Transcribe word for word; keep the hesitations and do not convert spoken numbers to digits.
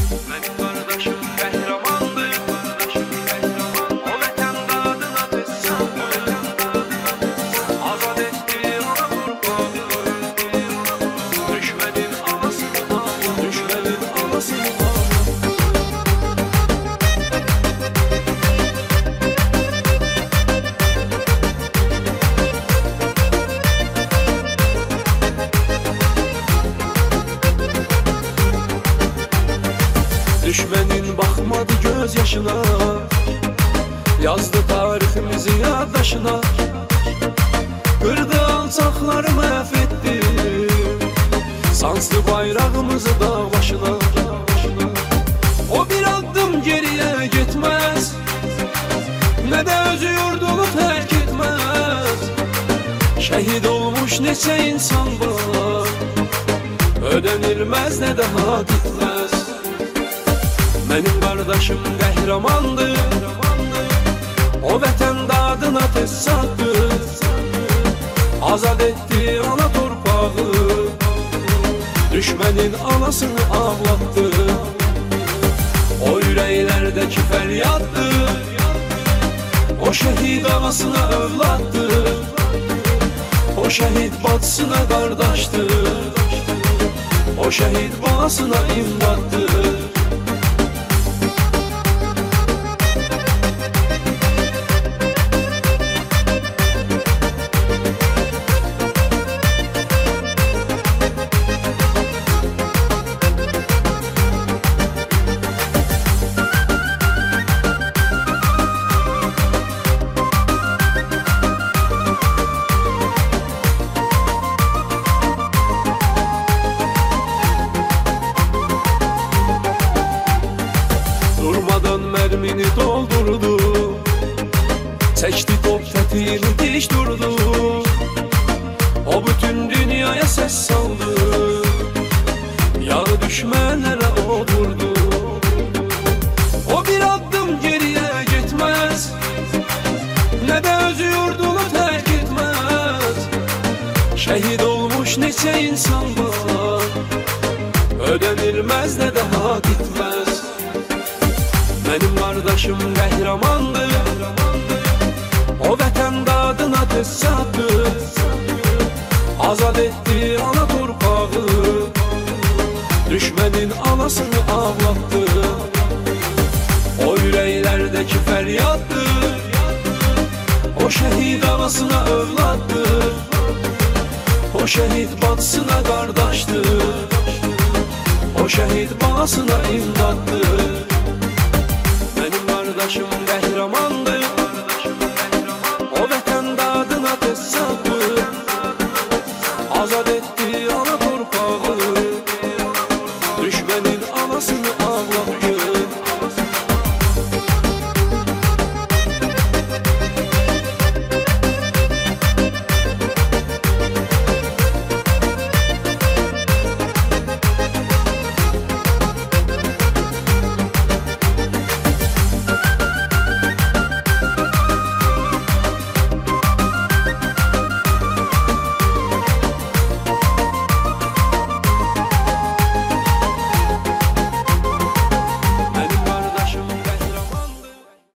Benim kardeşim kahramandı, o vətəndə adına tez sandı. Azad etti ana torpağı, düşmənin anasını ağla, düşmənin anasını ağla. Düşmenin bakmadı göz yaşına, yazdı tarihimizi yaddaşına. Kırdı alçakları mahvetti, sanslı bayrağımızı dağ başına. O bir adım geriye gitmez, ne de özü yurdunu terk etmez. Şehit olmuş neçe insan var, ödenilmez ne daha gitmez. Benim kardeşim kahramandı, o vətəndə adına tez sattı. Azad etti ana torpağı, düşmənin anasını ağlattı. O yüreklerdeki feryattı, o şehit anasına övlattı. O şehit bacısına kardeşti, o şehit babasına imdattı. Durmadan mermini doldurdu, çekti top tetiğini diş durdu. O bütün dünyaya ses saldı, yağı düşmenlere o vurdu. O bir adım geriye gitmez, ne de özü yurdunu terk etmez. Şehit olmuş neçe insan var, ödenilmez ne daha gitmez. Benim kardeşim kahramandı, o vətəndə adına tez sattı. Azad etti ana torpağı, düşmənin anasını ağlattı. O yüreklerdeki feryattı, o şehit anasına övlattı. O şehit bacısına kardeşti, o şehit babasına imdattı. Benim kardeşim kahramandı,